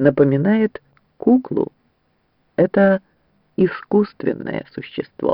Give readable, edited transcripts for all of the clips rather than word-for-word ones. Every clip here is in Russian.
напоминает куклу. Это искусственное существо.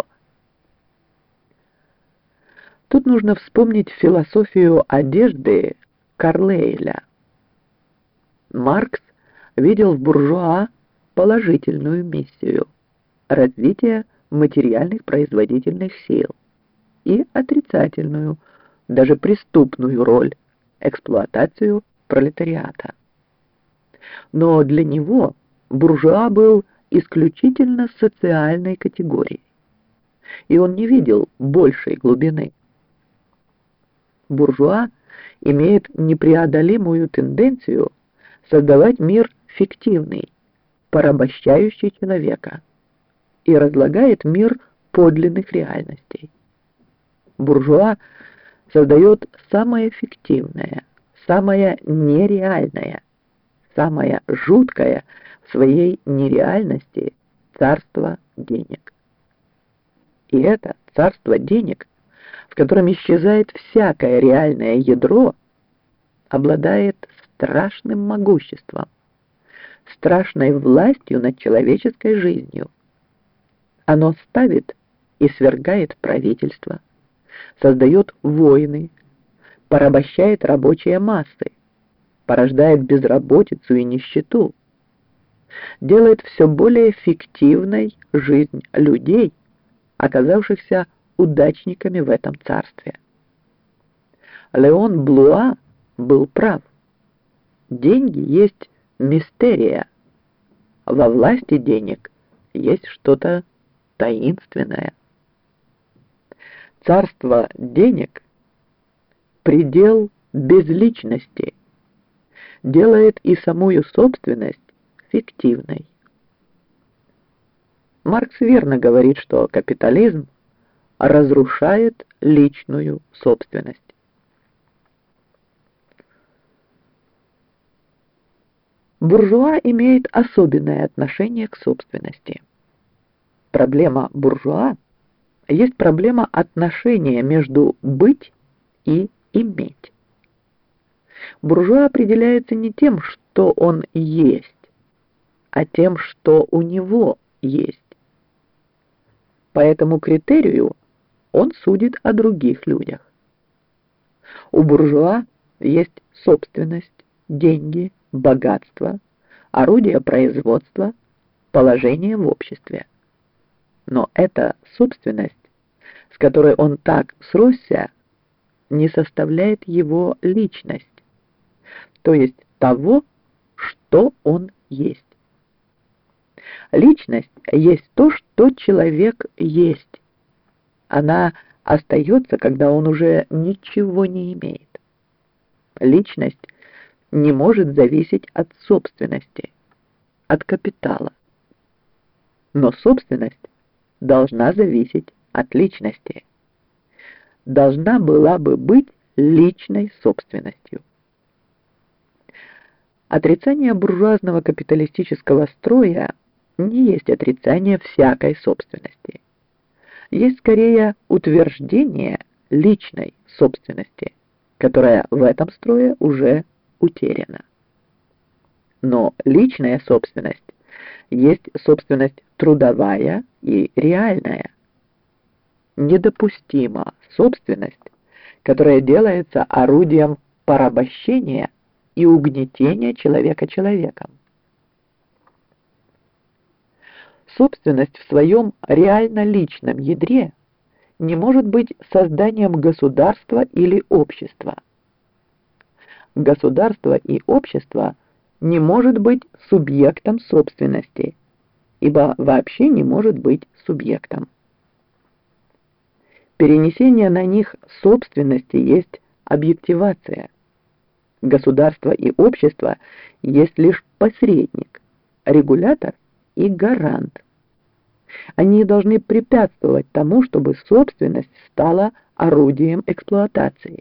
Тут нужно вспомнить философию одежды Карлейля. Маркс видел в буржуа положительную миссию – развитие материальных производительных сил и отрицательную, даже преступную роль – эксплуатацию пролетариата. Но для него буржуа был исключительно социальной категорией, и он не видел большей глубины. Буржуа имеет непреодолимую тенденцию создавать мир фиктивный, порабощающий человека, и разлагает мир подлинных реальностей. Буржуа создает самое фиктивное, самое нереальное, самое жуткое в своей нереальности царство денег. И это царство денег, в котором исчезает всякое реальное ядро, обладает страшным могуществом, страшной властью над человеческой жизнью. Оно ставит и свергает правительство, создает войны, порабощает рабочие массы, порождает безработицу и нищету, делает все более фиктивной жизнь людей, оказавшихся удачниками в этом царстве. Леон Блуа был прав. Деньги есть мистерия. Во власти денег есть что-то таинственное. Царство денег – предел безличности, делает и самую собственность фиктивной. Маркс верно говорит, что капитализм разрушает личную собственность. Буржуа имеет особенное отношение к собственности. Проблема буржуа есть проблема отношения между быть и иметь. Буржуа определяется не тем, что он есть, а тем, что у него есть. По этому критерию он судит о других людях. У буржуа есть собственность, деньги, богатство, орудие производства, положение в обществе. Но эта собственность, с которой он так сросся, не составляет его личность, то есть того, что он есть. Личность есть то, что человек есть. Она остается, когда он уже ничего не имеет. Личность не может зависеть от собственности, от капитала. Но собственность должна зависеть от личности. Должна была бы быть личной собственностью. Отрицание буржуазного капиталистического строя не есть отрицание всякой собственности. Есть скорее утверждение личной собственности, которая в этом строе уже утеряна. Но личная собственность есть собственность трудовая и реальная. Недопустима собственность, которая делается орудием порабощения и угнетения человека человеком. Собственность в своем реально-личном ядре не может быть созданием государства или общества. Государство и общество не может быть субъектом собственности, ибо вообще не может быть субъектом. Перенесение на них собственности есть объективация. Государство и общество есть лишь посредник, регулятор и гарант. Они должны препятствовать тому, чтобы собственность стала орудием эксплуатации.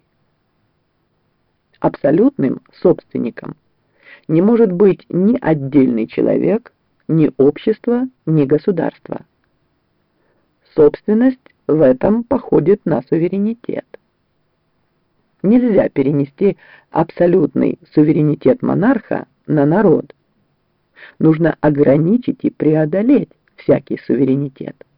Абсолютным собственником не может быть ни отдельный человек, ни общество, ни государство. Собственность в этом походит на суверенитет. Нельзя перенести абсолютный суверенитет монарха на народ, нужно ограничить и преодолеть всякий суверенитет.